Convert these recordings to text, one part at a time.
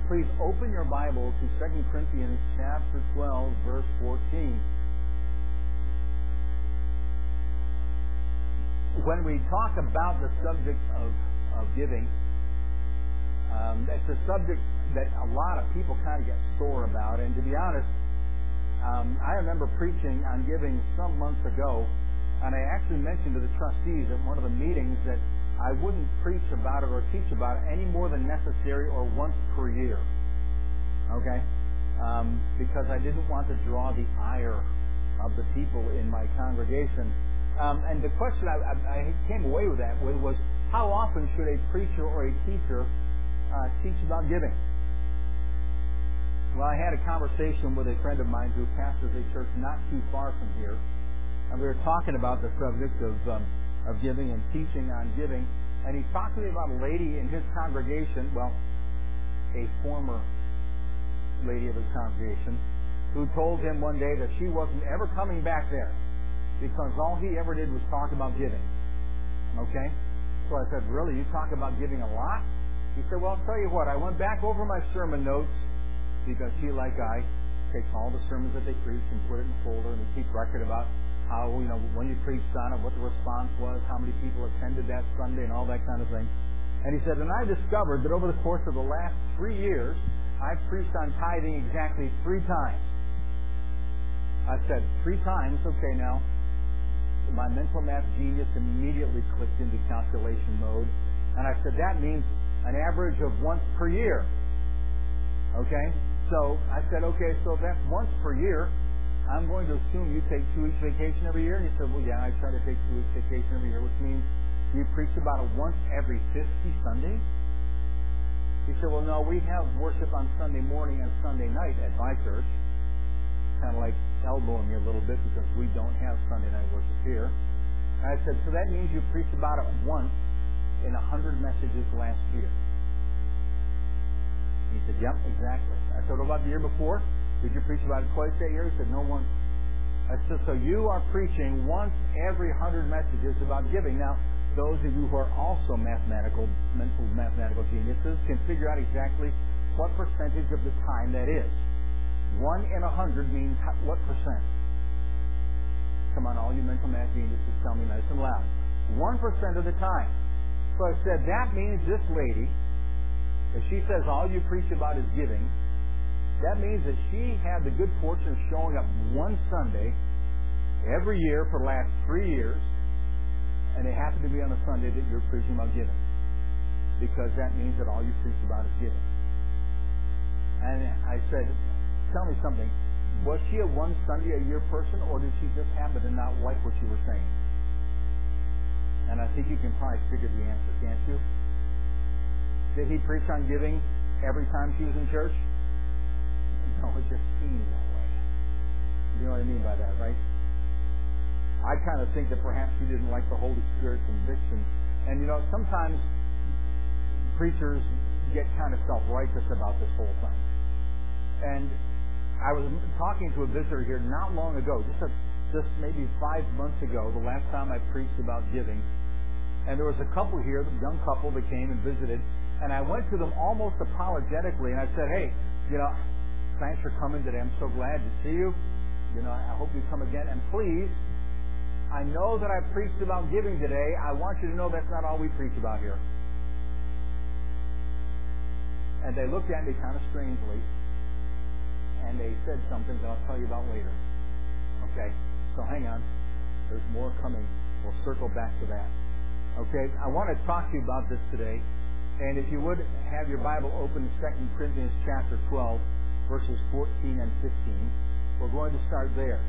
please open your Bible to 2 Corinthians chapter 12, verse 14. When we talk about the subject of giving, it's a subject that a lot of people kind of get sore about. And to be honest, I remember preaching on giving some months ago, and I actually mentioned to the trustees at one of the meetings that I wouldn't preach about it or teach about it any more than necessary or once per year. Okay? Because I didn't want to draw the ire of the people in my congregation. And the question I came away with that was, how often should a preacher or a teacher teach about giving? Well, I had a conversation with a friend of mine who pastors a church not too far from here, and we were talking about the subject of giving and teaching on giving, and he talked to me about a lady in his congregation, well, a former lady of his congregation, who told him one day that she wasn't ever coming back there because all he ever did was talk about giving. Okay? So I said, really, you talk about giving a lot? He said, well, I'll tell you what, I went back over my sermon notes, because he, like I, takes all the sermons that they preach and put it in a folder, and we keep record about how, when you preached on it, what the response was, how many people attended that Sunday, and all that kind of thing. And he said, and I discovered that over the course of the last 3 years, I've preached on tithing exactly 3 times. I said, 3 times? Okay, now, my mental math genius immediately clicked into calculation mode, and I said, that means an average of once per year. Okay? So I said, okay, so if that's once per year, I'm going to assume you take 2 weeks vacation every year. And he said, well, yeah, I try to take 2 weeks vacation every year, which means you preach about it once every 50 Sundays. He said, well, no, we have worship on Sunday morning and Sunday night at my church. Kind of like elbowing me a little bit because we don't have Sunday night worship here. And I said, so that means you preached about it once in 100 messages last year. He said, yep, exactly. I said, what about the year before? Did you preach about it twice that year? He said, no, once. I said, so you are preaching once every 100 messages about giving. Now, those of you who are also mental mathematical geniuses can figure out exactly what percentage of the time that is. 1 in 100 means what percent? Come on, all you mental math geniuses, tell me nice and loud. 1% of the time. So I said, that means this lady, if she says all you preach about is giving, that means that she had the good fortune of showing up one Sunday every year for the last 3 years, and it happened to be on a Sunday that you're preaching about giving. Because that means that all you preach about is giving. And I said, tell me something. Was she a one Sunday a year person, or did she just happen to not like what you were saying? And I think you can probably figure the answer, can't you? Did he preach on giving every time she was in church? No, it just seemed that way. You know what I mean by that, right? I kind of think that perhaps she didn't like the Holy Spirit conviction. And sometimes preachers get kind of self-righteous about this whole thing. And I was talking to a visitor here not long ago, just maybe 5 months ago, the last time I preached about giving. And there was a couple here, the young couple that came and visited, and I went to them almost apologetically, and I said, hey, thanks for coming today. I'm so glad to see you. I hope you come again. And please, I know that I preached about giving today. I want you to know that's not all we preach about here. And they looked at me kind of strangely, and they said something that I'll tell you about later. Okay, so hang on. There's more coming. We'll circle back to that. Okay, I want to talk to you about this today. And if you would have your Bible open to 2 Corinthians chapter 12, verses 14 and 15, we're going to start there.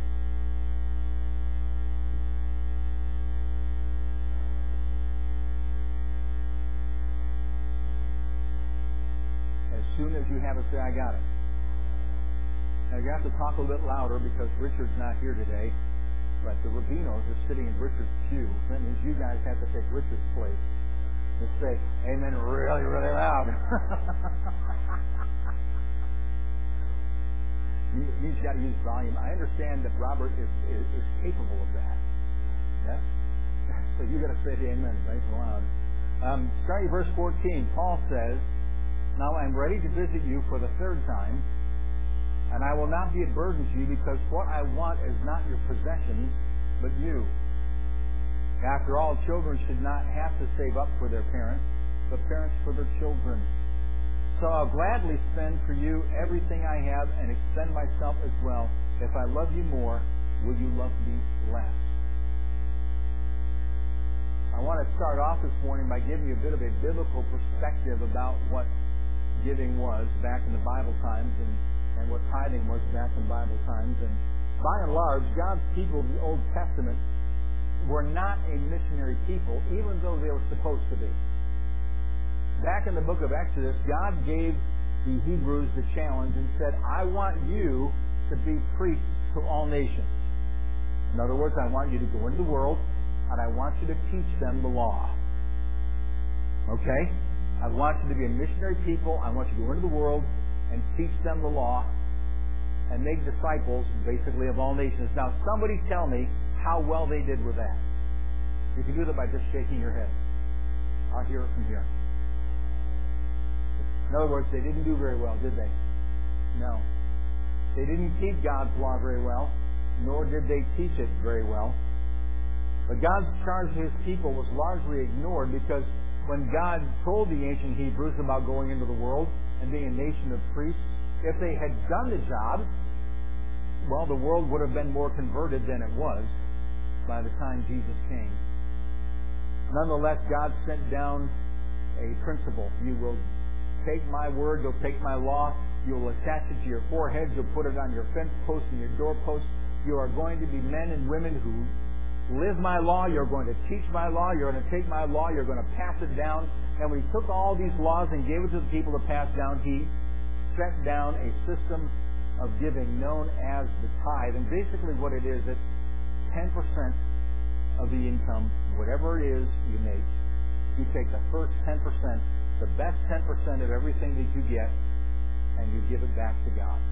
As soon as you have it, say, I got it. Now, you have to talk a little bit louder because Richard's not here today, but the Rabinos are sitting in Richard's pew. That means you guys have to take Richard's place and say, amen, really, really loud. You've got to use volume. I understand that Robert is capable of that. Yes? So you've got to say the amen nice and loud. Starting at verse 14, Paul says, Now I am ready to visit you for the third time, and I will not be a burden to you, because what I want is not your possessions, but you. After all, children should not have to save up for their parents, but parents for their children. So I'll gladly spend for you everything I have and extend myself as well. If I love you more, will you love me less? I want to start off this morning by giving you a bit of a biblical perspective about what giving was back in the Bible times and what tithing was back in Bible times. And by and large, God's people of the Old Testament were not a missionary people, even though they were supposed to be. Back in the book of Exodus, God gave the Hebrews the challenge and said, I want you to be priests to all nations. In other words, I want you to go into the world and I want you to teach them the law. Okay? I want you to be a missionary people. I want you to go into the world and teach them the law and make disciples, basically, of all nations. Now, somebody tell me how well they did with that. You can do that by just shaking your head. I'll hear it from here. In other words, they didn't do very well, did they? No. They didn't keep God's law very well, nor did they teach it very well. But God's charge to His people was largely ignored, because when God told the ancient Hebrews about going into the world and being a nation of priests, if they had done the job, well, the world would have been more converted than it was by the time Jesus came. Nonetheless, God sent down a principle. You will take my word, you'll take my law, you'll attach it to your foreheads, you'll put it on your fence posts and your doorposts. You are going to be men and women who live my law, you're going to teach my law, you're going to take my law, you're going to pass it down. And when He took all these laws and gave it to the people to pass down, He set down a system of giving known as the tithe. And basically what it is, it's 10% of the income, whatever it is you make. You take the first 10%, the best 10% of everything that you get, and you give it back to God.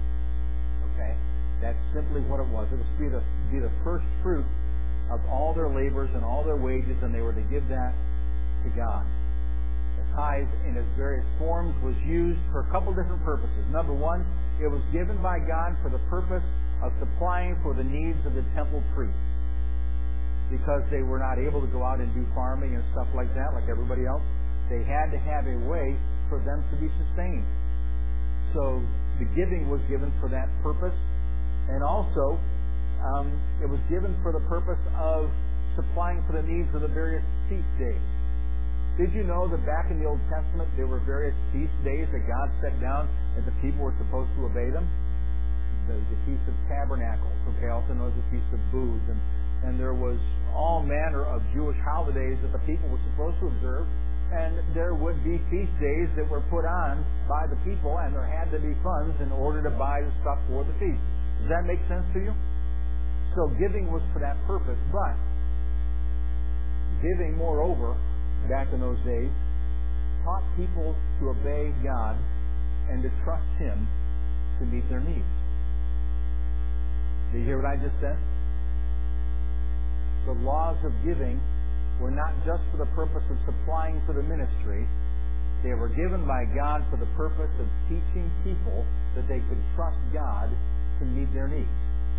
Okay? That's simply what it was. It was to be the first fruit of all their labors and all their wages, and they were to give that to God. The tithe, in its various forms, was used for a couple different purposes. Number one, it was given by God for the purpose of supplying for the needs of the temple priests, because they were not able to go out and do farming and stuff like that, like everybody else. They had to have a way for them to be sustained. So the giving was given for that purpose. And also, it was given for the purpose of supplying for the needs of the various feast days. Did you know that back in the Old Testament there were various feast days that God set down and the people were supposed to obey them? The Feast of Tabernacles, okay, also known as the Feast of Booths. And there was all manner of Jewish holidays that the people were supposed to observe. And there would be feast days that were put on by the people, and there had to be funds in order to buy the stuff for the feast. Does that make sense to you? So giving was for that purpose, but giving, moreover, back in those days, taught people to obey God and to trust Him to meet their needs. Did you hear what I just said? The laws of giving were not just for the purpose of supplying for the ministry. They were given by God for the purpose of teaching people that they could trust God to meet their needs.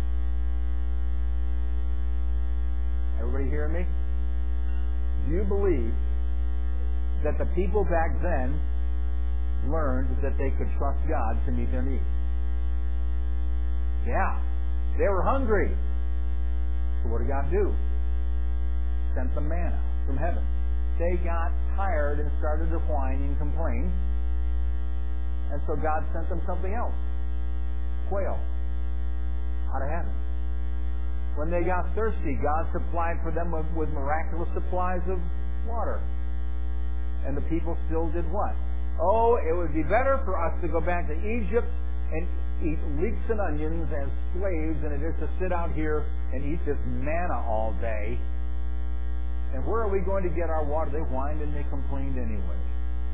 Everybody hearing me? Do you believe that the people back then learned that they could trust God to meet their needs? Yeah. They were hungry. So what did God do? Sent them manna from heaven. They got tired and started to whine and complain, and so God sent them something else. Quail out of heaven. When they got thirsty, God supplied for them with miraculous supplies of water. And the people still did what? Oh, it would be better for us to go back to Egypt and eat leeks and onions as slaves than it is to sit out here and eat this manna all day. And where are we going to get our water? They whined and they complained anyway.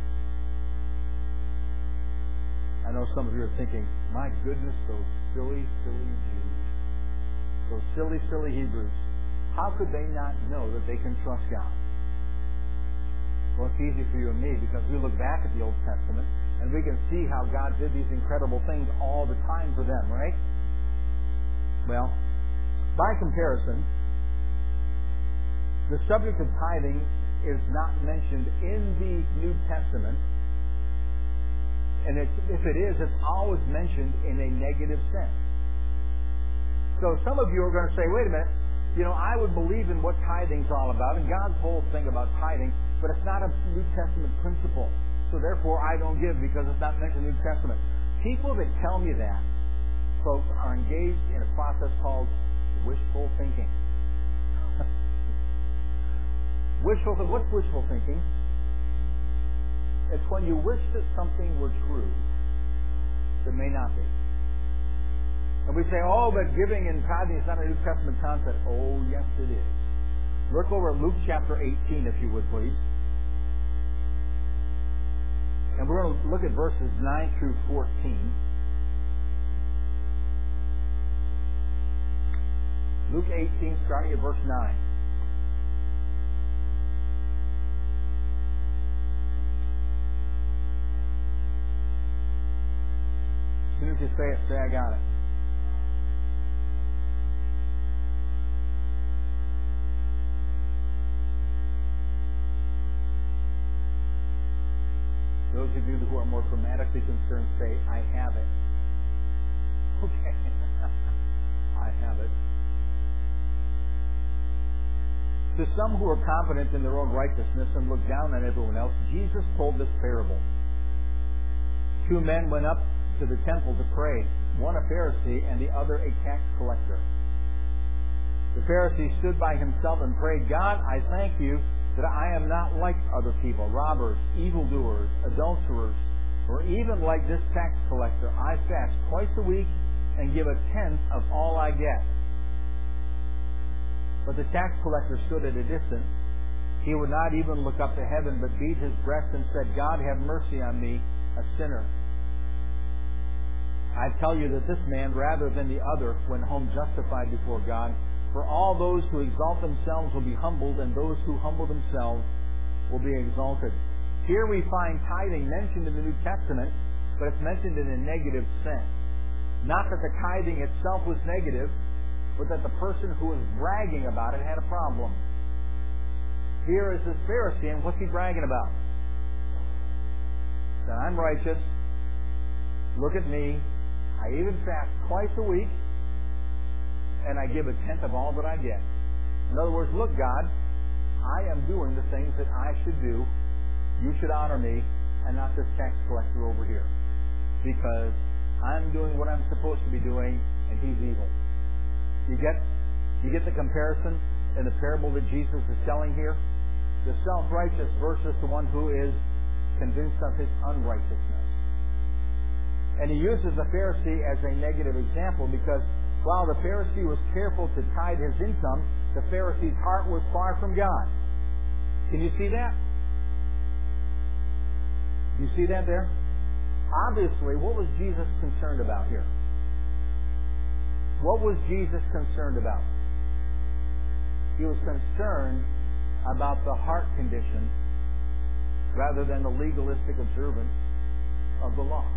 I know some of you are thinking, my goodness, those silly, silly Jews. Those silly, silly Hebrews. How could they not know that they can trust God? Well, it's easy for you and me because we look back at the Old Testament and we can see how God did these incredible things all the time for them, right? Well, by comparison, the subject of tithing is not mentioned in the New Testament, and if it is, it's always mentioned in a negative sense. So some of you are going to say, wait a minute, I would believe in what tithing's all about, and God's whole thing about tithing, but it's not a New Testament principle. So therefore, I don't give because it's not mentioned in the New Testament. People that tell me that, folks, are engaged in a process called wishful thinking. What's wishful thinking? It's when you wish that something were true that may not be. And we say, but giving and tithing is not a New Testament concept. Oh, yes, it is. Look over at Luke chapter 18, if you would, please. And we're going to look at verses 9 through 14. Luke 18, starting at verse 9. As soon as you say it, say, I got it. Those of you who are more grammatically concerned say, I have it. Okay. I have it. To some who are confident in their own righteousness and look down on everyone else, Jesus told this parable. 2 men went up to the temple to pray, one a Pharisee and the other a tax collector. The Pharisee stood by himself and prayed, God, I thank you that I am not like other people, robbers, evildoers, adulterers, or even like this tax collector. I fast twice a week and give 1/10 of all I get. But the tax collector stood at a distance. He would not even look up to heaven, but beat his breast and said, God, have mercy on me, a sinner. I tell you that this man, rather than the other, went home justified before God. For all those who exalt themselves will be humbled, and those who humble themselves will be exalted. Here we find tithing mentioned in the New Testament, but it's mentioned in a negative sense. Not that the tithing itself was negative, but that the person who was bragging about it had a problem. Here is this Pharisee, and what's he bragging about? That I'm righteous. Look at me. I even fast twice a week, and I give 1/10 of all that I get. In other words, look, God, I am doing the things that I should do. You should honor me, and not this tax collector over here, because I'm doing what I'm supposed to be doing, and he's evil. You get the comparison in the parable that Jesus is telling here? The self-righteous versus the one who is convinced of his unrighteousness. And he uses the Pharisee as a negative example because while the Pharisee was careful to tithe his income, the Pharisee's heart was far from God. Can you see that? Do you see that there? Obviously, what was Jesus concerned about here? What was Jesus concerned about? He was concerned about the heart condition rather than the legalistic observance of the law.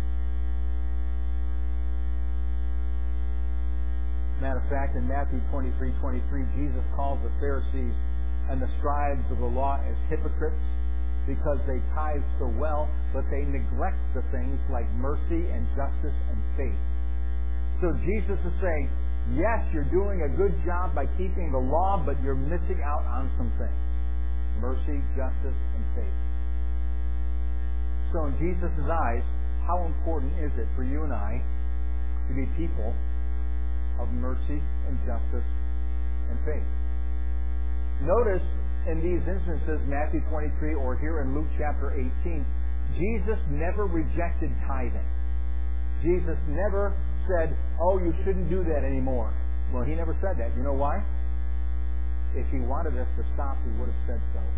Matter of fact, in Matthew 23:23, Jesus calls the Pharisees and the scribes of the law as hypocrites because they tithe so well, but they neglect the things like mercy and justice and faith. So Jesus is saying, yes, you're doing a good job by keeping the law, but you're missing out on some things. Mercy, justice, and faith. So in Jesus' eyes, how important is it for you and I to be people of mercy and justice and faith? Notice in these instances, Matthew 23 or here in Luke chapter 18, Jesus never rejected tithing. Jesus never said, oh, you shouldn't do that anymore. Well, he never said that. You know why? If he wanted us to stop, he would have said so.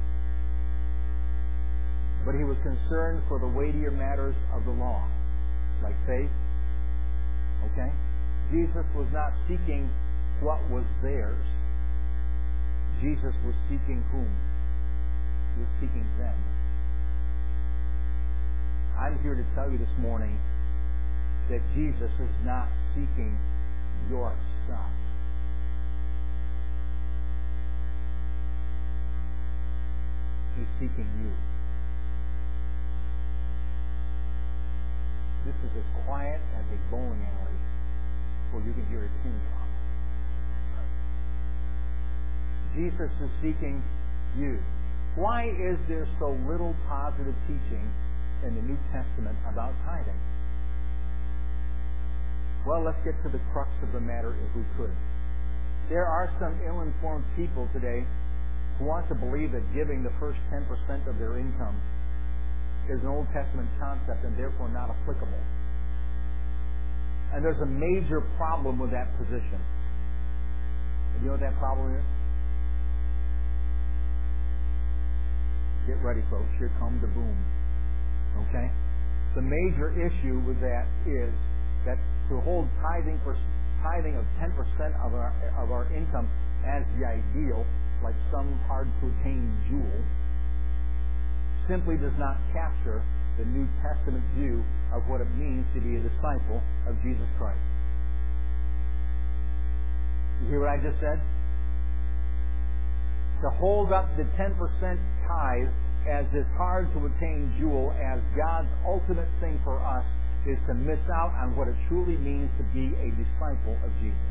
But he was concerned for the weightier matters of the law, like faith. Okay? Jesus was not seeking what was theirs. Jesus was seeking whom? You're seeking them. I'm here to tell you this morning that Jesus is not seeking your stuff. He's seeking you. This is as quiet as a bowling alley where you can hear a pin drop. Jesus is seeking you. Why is there so little positive teaching in the New Testament about tithing? Well, let's get to the crux of the matter if we could. There are some ill-informed people today who want to believe that giving the first 10% of their income is an Old Testament concept and therefore not applicable. And there's a major problem with that position. And you know what that problem is? Get ready, folks. Here comes the boom. Okay? The major issue with that is that to hold tithing of 10% of our income as the ideal, like some hard-to-attain jewel, simply does not capture the New Testament view of what it means to be a disciple of Jesus Christ. You hear what I just said? To hold up the 10% tithe as this hard-to-attain jewel, as God's ultimate thing for us, is to miss out on what it truly means to be a disciple of Jesus.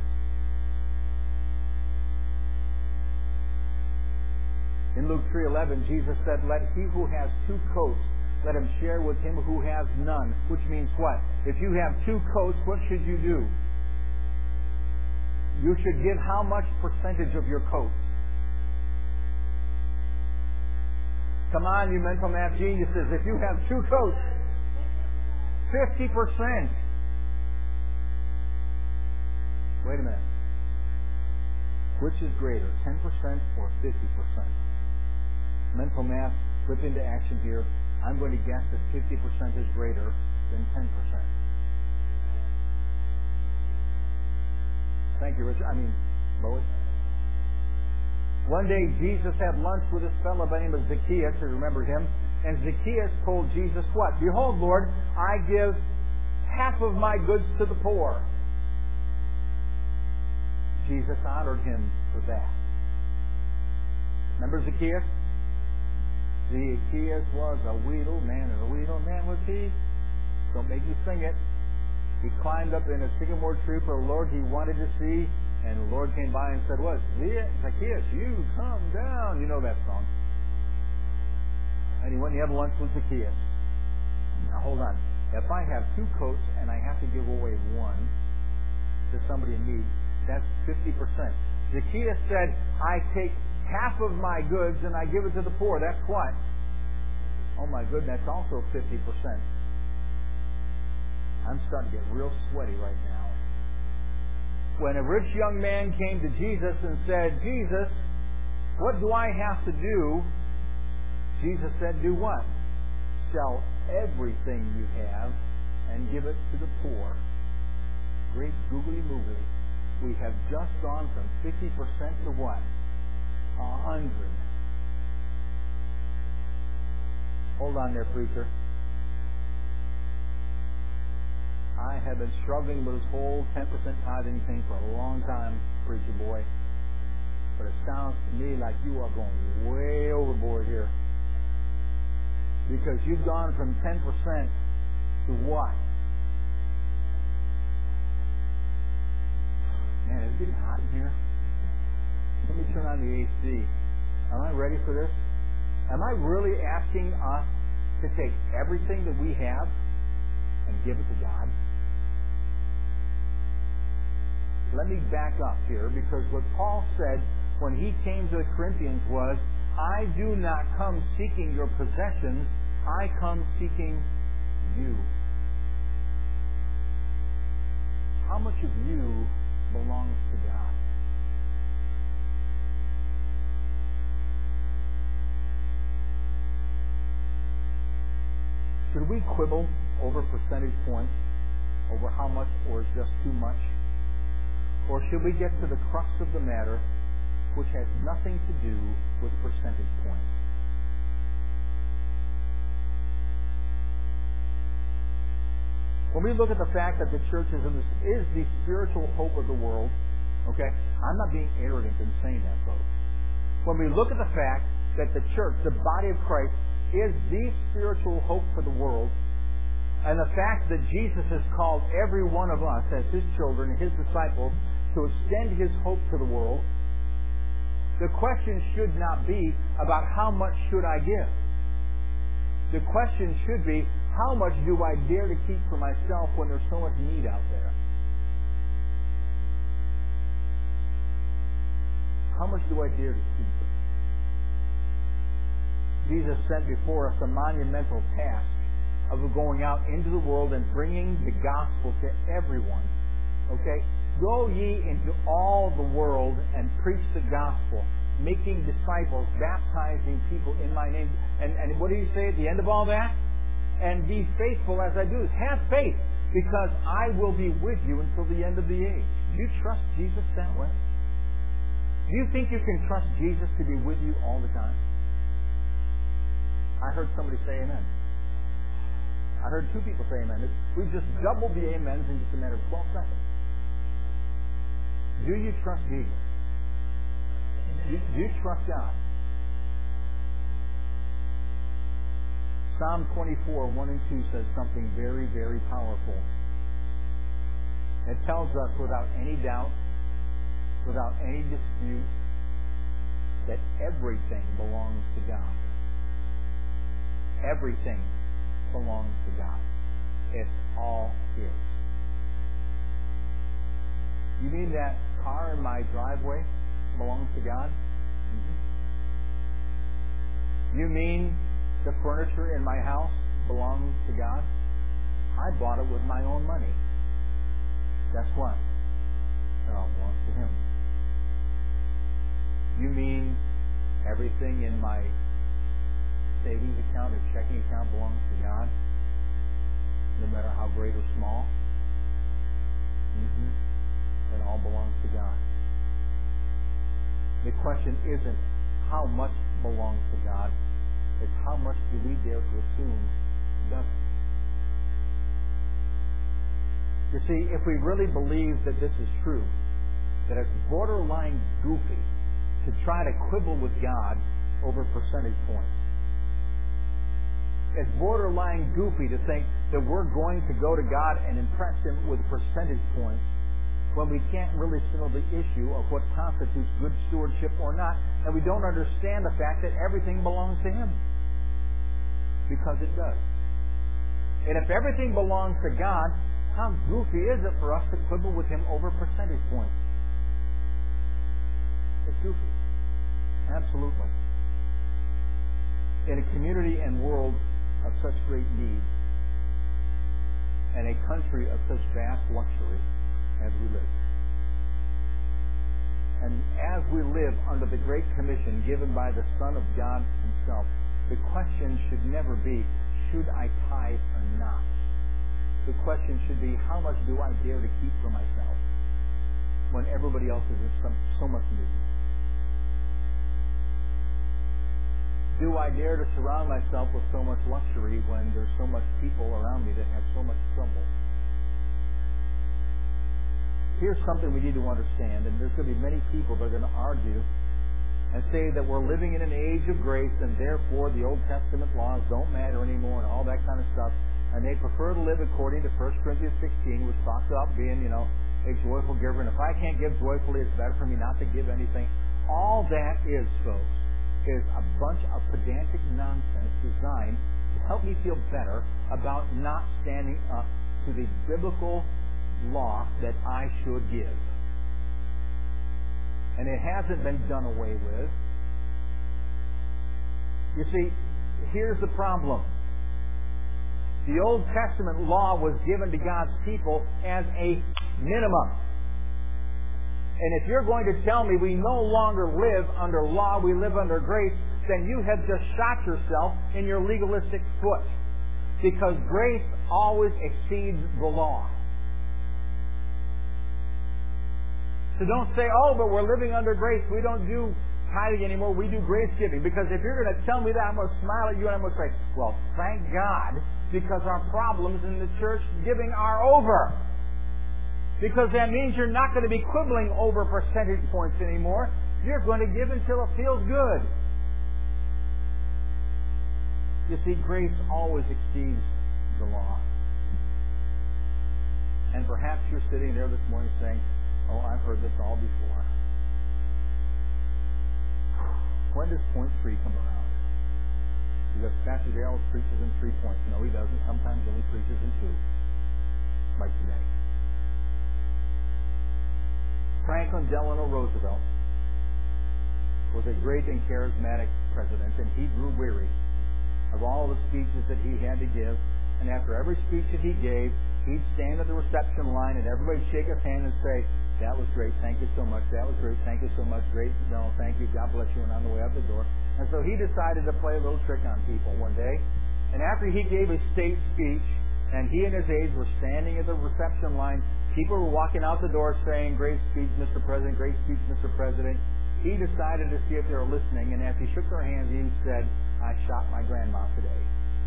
In Luke 3:11, Jesus said, "Let he who has 2 coats, let him share with him who has none." Which means what? If you have 2 coats, what should you do? You should give how much percentage of your coats? Come on, you mental math geniuses. If you have 2 coats, 50%. Wait a minute. Which is greater, 10% or 50%? Mental math, flip into action here. I'm going to guess that 50% is greater than 10%. Thank you, Richard. Bowie. One day, Jesus had lunch with this fellow by the name of Zacchaeus. You remember him? And Zacchaeus told Jesus what? "Behold, Lord, I give half of my goods to the poor." Jesus honored him for that. Remember Zacchaeus? Zacchaeus was a wheedle man, and a wheedle man was he. Don't make me sing it. He climbed up in a sycamore tree for the Lord he wanted to see, and the Lord came by and said, "What? Zacchaeus, you come down." You know that song. And he went and had lunch with Zacchaeus. Now hold on. If I have 2 coats and I have to give away 1 to somebody in need, that's 50%. Zacchaeus said, "I take half of my goods and I give it to the poor." That's what? Oh my goodness, that's also 50%. I'm starting to get real sweaty right now. When a rich young man came to Jesus and said, "Jesus, what do I have to do?" Jesus said, "Do what? Sell everything you have and give it to the poor." Great googly moogly. We have just gone from 50% to what? 100. Hold on there, preacher. I have been struggling with this whole 10% tithing thing for a long time, preacher boy. But it sounds to me like you are going way overboard here. Because you've gone from 10% to what? Man, it's getting hot in here. Let me turn on the AC. Am I ready for this? Am I really asking us to take everything that we have and give it to God? Let me back up here, because what Paul said when he came to the Corinthians was, "I do not come seeking your possessions, I come seeking you." How much of you belongs to God? Should we quibble over percentage points, over how much or is just too much? Or should we get to the crux of the matter, which has nothing to do with percentage points? When we look at the fact that the church is the spiritual hope of the world, okay, I'm not being arrogant in saying that, folks. When we look at the fact that the church, the body of Christ, is the spiritual hope for the world, and the fact that Jesus has called every one of us as His children and His disciples to extend His hope to the world, the question should not be about how much should I give. The question should be, how much do I dare to keep for myself when there's so much need out there? How much do I dare to keep? Jesus set before us a monumental task of going out into the world and bringing the gospel to everyone. Okay? Go ye into all the world and preach the gospel, making disciples, baptizing people in my name. And what do you say at the end of all that? And be faithful as I do. Have faith, because I will be with you until the end of the age. Do you trust Jesus that way? Do you think you can trust Jesus to be with you all the time? I heard somebody say amen. I heard two people say amen. We've just doubled the amens in just a matter of 12 seconds. Do you trust Jesus? Do you trust God? Psalm 24, 1 and 2 says something very, very powerful. It tells us without any doubt, without any dispute, that everything belongs to God. Everything belongs to God. It's all His. You mean that car in my driveway belongs to God? Mm-hmm. You mean the furniture in my house belongs to God? I bought it with my own money. Guess what? It all belongs to Him. You mean everything in my savings account or checking account belongs to God? No matter how great or small? Mm-hmm. It all belongs to God. The question isn't how much belongs to God. It's how much do we dare to assume doesn't. You see, if we really believe that this is true, that it's borderline goofy to try to quibble with God over percentage points. It's borderline goofy to think that we're going to go to God and impress Him with percentage points when we can't really settle the issue of what constitutes good stewardship or not, and we don't understand the fact that everything belongs to Him. Because it does. And if everything belongs to God, how goofy is it for us to quibble with Him over percentage points? It's goofy. Absolutely. In a community and world of such great need, and a country of such vast luxury as we live. And as we live under the Great Commission given by the Son of God Himself, the question should never be, should I tithe or not? The question should be, how much do I dare to keep for myself when everybody else is in so much need? Do I dare to surround myself with so much luxury when there's so much people around me that have so much trouble? Here's something we need to understand, and there's going to be many people that are going to argue and say that we're living in an age of grace and therefore the Old Testament laws don't matter anymore and all that kind of stuff, and they prefer to live according to 1 Corinthians 16, which talks about being, a joyful giver, and if I can't give joyfully, it's better for me not to give anything. All that is, folks, is a bunch of pedantic nonsense designed to help me feel better about not standing up to the biblical law that I should give. And it hasn't been done away with. You see, here's the problem. The Old Testament law was given to God's people as a minimum. And if you're going to tell me we no longer live under law, we live under grace, then you have just shot yourself in your legalistic foot. Because grace always exceeds the law. So don't say, oh, but we're living under grace. We don't do tithing anymore. We do grace giving. Because if you're going to tell me that, I'm going to smile at you and I'm going to say, well, thank God, because our problems in the church giving are over. Because that means you're not going to be quibbling over percentage points anymore. You're going to give until it feels good. You see, grace always exceeds the law. And perhaps you're sitting there this morning saying, oh, I've heard this all before. When does point 3 come around? Because Pastor Darrell preaches in 3 points. No, he doesn't. Sometimes he only preaches in 2. Like today. Franklin Delano Roosevelt was a great and charismatic president, and he grew weary of all the speeches that he had to give. And after every speech that he gave, he'd stand at the reception line and everybody'd shake his hand and say, that was great, thank you so much, that was great, thank you so much, great, no, thank you, God bless you, and on the way out the door. And so he decided to play a little trick on people one day. And after he gave his state speech, and he and his aides were standing at the reception line, people were walking out the door saying, great speech, Mr. President, great speech, Mr. President. He decided to see if they were listening, and as he shook their hands, he said, I shot my grandma today.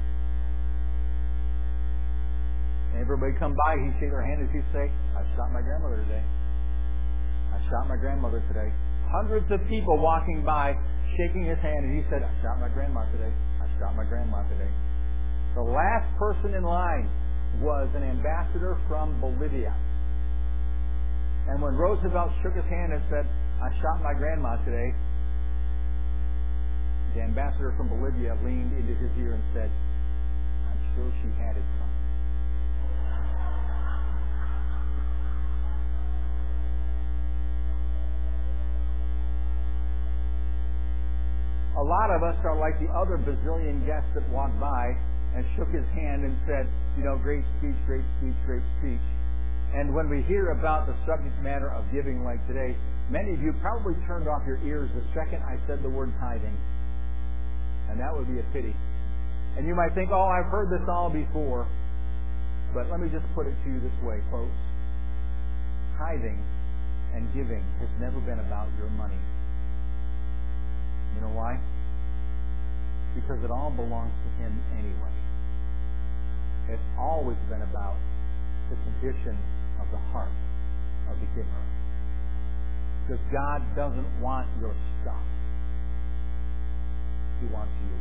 And everybody come by, he'd shake their hand and he'd say, I shot my grandmother today. I shot my grandmother today. Hundreds of people walking by, shaking his hand, and he said, I shot my grandma today. I shot my grandma today. The last person in line was an ambassador from Bolivia. And when Roosevelt shook his hand and said, I shot my grandma today, the ambassador from Bolivia leaned into his ear and said, I'm sure she had it coming. A lot of us are like the other bazillion guests that walked by and shook his hand and said, great speech, great speech, great speech. And when we hear about the subject matter of giving like today, many of you probably turned off your ears the second I said the word tithing. And that would be a pity. And you might think, oh, I've heard this all before. But let me just put it to you this way, folks. Tithing and giving has never been about your money. You know why? Because it all belongs to Him anyway. It's always been about the condition of the heart of the giver. Because God doesn't want your stuff. He wants you.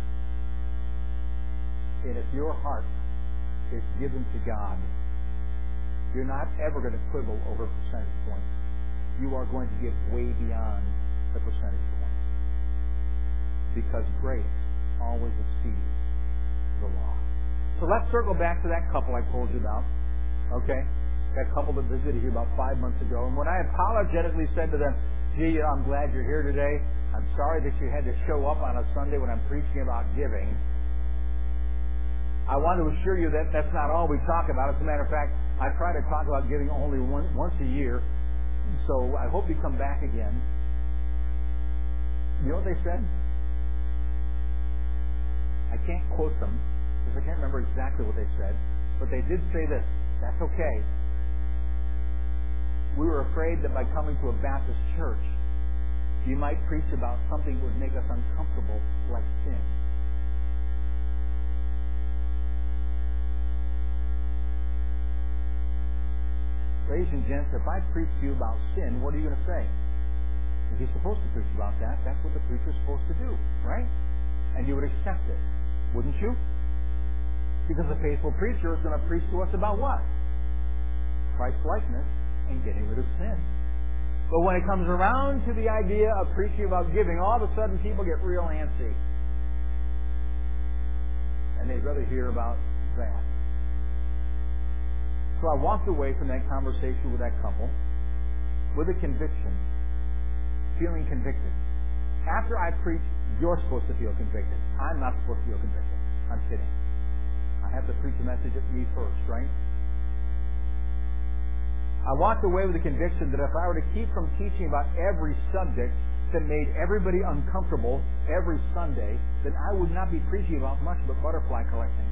And if your heart is given to God, you're not ever going to quibble over percentage points. You are going to give way beyond the percentage points. Because grace always exceeds the law. So let's circle back to that couple I told you about. Okay? That couple that visited here about 5 months ago. And when I apologetically said to them, gee, I'm glad you're here today. I'm sorry that you had to show up on a Sunday when I'm preaching about giving. I want to assure you that that's not all we talk about. As a matter of fact, I try to talk about giving only once a year. So I hope you come back again. You know what they said? I can't quote them because I can't remember exactly what they said, but they did say this. That's okay. We were afraid that by coming to a Baptist church, you might preach about something that would make us uncomfortable, like sin. Ladies and gents, if I preach to you about sin, what are you going to say? If you're supposed to preach about that, that's what the preacher's supposed to do, right? And you would accept it, wouldn't you? Because the faithful preacher is going to preach to us about what? Christ-likeness and getting rid of sin. But when it comes around to the idea of preaching about giving, all of a sudden people get real antsy. And they'd rather hear about that. So I walked away from that conversation with that couple with a conviction, feeling convicted. After I preach, you're supposed to feel convicted. I'm not supposed to feel convicted. I'm kidding. I have to preach a message at me first, right? I walked away with the conviction that if I were to keep from teaching about every subject that made everybody uncomfortable every Sunday, then I would not be preaching about much but butterfly collecting.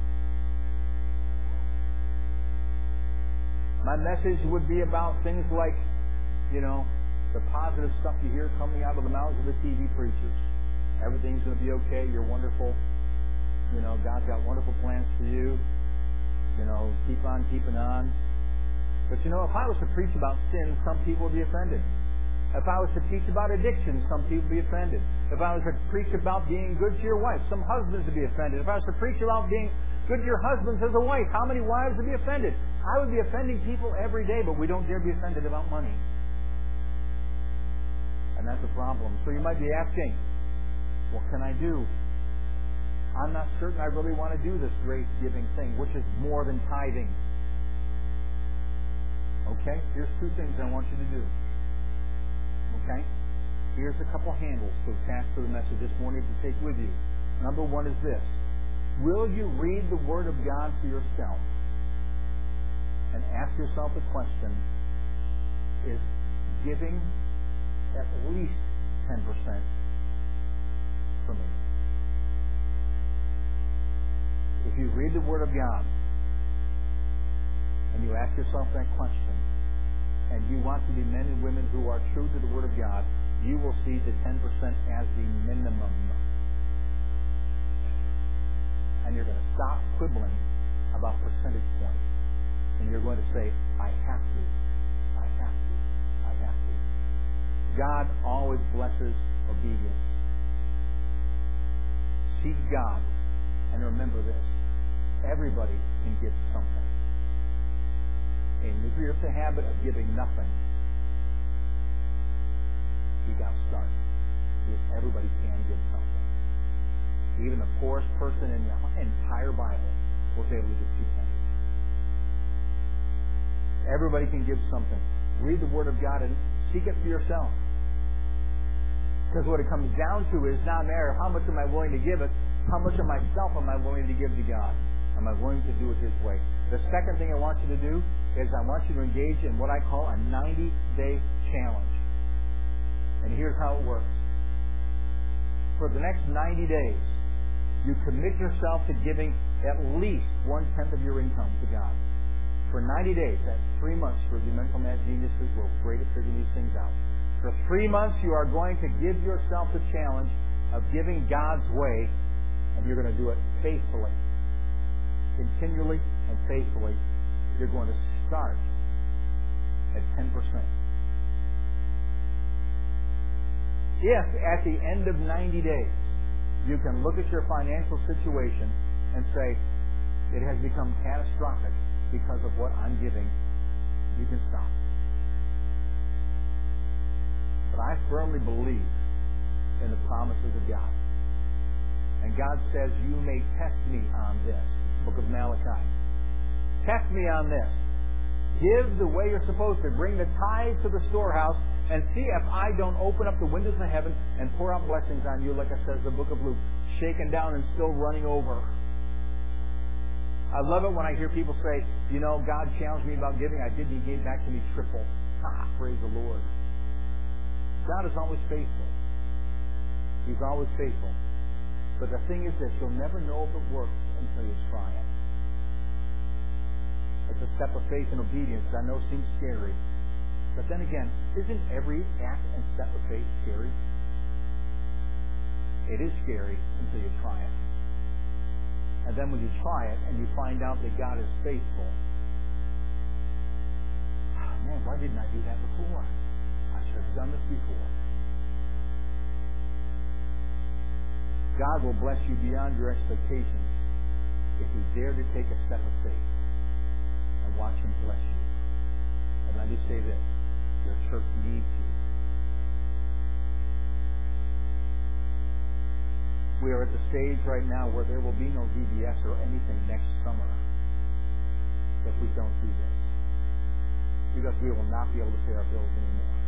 My message would be about things like, the positive stuff you hear coming out of the mouths of the TV preachers. Everything's going to be okay. You're wonderful. God's got wonderful plans for you. Keep on keeping on. But if I was to preach about sin, some people would be offended. If I was to teach about addiction, some people would be offended. If I was to preach about being good to your wife, some husbands would be offended. If I was to preach about being good to your husbands as a wife, how many wives would be offended? I would be offending people every day, but we don't dare be offended about money. And that's a problem. So you might be asking, what can I do? I'm not certain I really want to do this grace giving thing, which is more than tithing. Okay? Here's two things I want you to do. Okay? Here's a couple handles to attach to the message this morning to take with you. Number one is this. Will you read the Word of God for yourself and ask yourself the question, is giving at least 10% for me? If you read the Word of God and you ask yourself that question, and you want to be men and women who are true to the Word of God, you will see the 10% as the minimum. And you're going to stop quibbling about percentage points. And you're going to say, I have to. I have to. I have to. God always blesses obedience. Seek God. And remember this. Everybody can give something. And if you're in the habit of giving nothing, you got to start. Because everybody can give something. Even the poorest person in the entire Bible was able to give 2 pennies. Everybody can give something. Read the Word of God and seek it for yourself. Because what it comes down to is not a matter of how much am I willing to give it, how much of myself am I willing to give to God? Am I willing to do it His way? The second thing I want you to do is I want you to engage in what I call a 90-day challenge. And here's how it works. For the next 90 days, you commit yourself to giving at least 1/10 of your income to God. For 90 days, that's 3 months for the mental math geniuses who are great at figuring these things out. For 3 months, you are going to give yourself the challenge of giving God's way, and you're going to do it faithfully. Continually and faithfully. You're going to start at 10%. If at the end of 90 days you can look at your financial situation and say, it has become catastrophic because of what I'm giving, you can stop. But I firmly believe in the promises of God. And God says, you may test me on this. Book of Malachi. Test me on this. Give the way you're supposed to. Bring the tithe to the storehouse and see if I don't open up the windows of heaven and pour out blessings on you, like it says in the book of Luke, shaken down and still running over. I love it when I hear people say, God challenged me about giving. I did, and He gave back to me triple. Praise the Lord. God is always faithful. He's always faithful. But the thing is this, you'll never know if it works until you try it. It's a step of faith and obedience that I know seems scary. But then again, isn't every act and step of faith scary? It is scary until you try it. And then when you try it and you find out that God is faithful, man, why didn't I do that before? I should have done this before. God will bless you beyond your expectations if you dare to take a step of faith and watch Him bless you. And let me say this, your church needs you. We are at the stage right now where there will be no VBS or anything next summer if we don't do this. Because we will not be able to pay our bills anymore.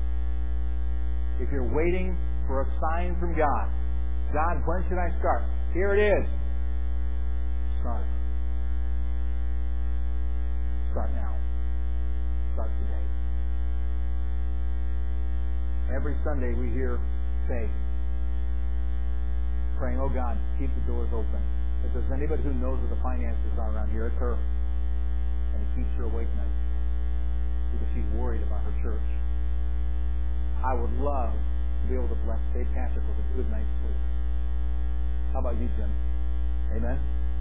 If you're waiting for a sign from God, God, when should I start? Here it is. Start. Start now. Start today. Every Sunday we hear faith. Praying, oh God, keep the doors open. If there's anybody who knows what the finances are around here, it's her. And it keeps her awake nights because she's worried about her church. I would love to be able to bless Dave Patrick with a good night's sleep. How about you, Jim? Amen?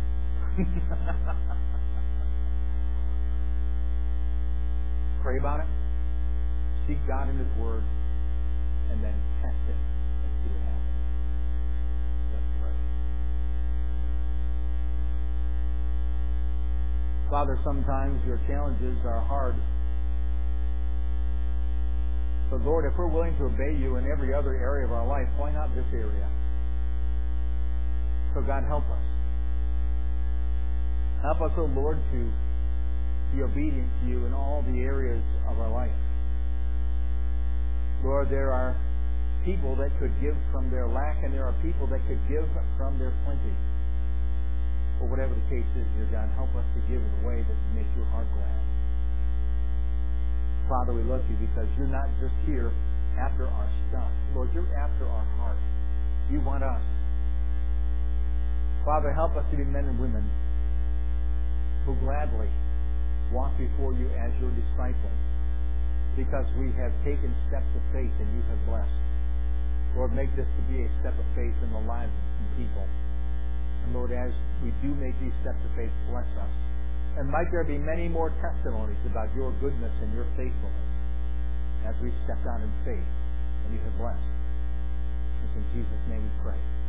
Pray about it. Seek God in His Word. And then test Him and see what happens. Let's pray. Father, sometimes your challenges are hard. But Lord, if we're willing to obey you in every other area of our life, why not this area? So God, help us. Help us, O Lord, to be obedient to you in all the areas of our life. Lord, there are people that could give from their lack, and there are people that could give from their plenty. Or whatever the case is, dear God, help us to give in a way that makes your heart glad. Father, we love you because you're not just here after our stuff. Lord, you're after our heart. You want us. Father, help us to be men and women who gladly walk before you as your disciples because we have taken steps of faith and you have blessed. Lord, make this to be a step of faith in the lives of some people. And Lord, as we do make these steps of faith, bless us. And might there be many more testimonies about your goodness and your faithfulness as we step out in faith and you have blessed. It's in Jesus' name we pray.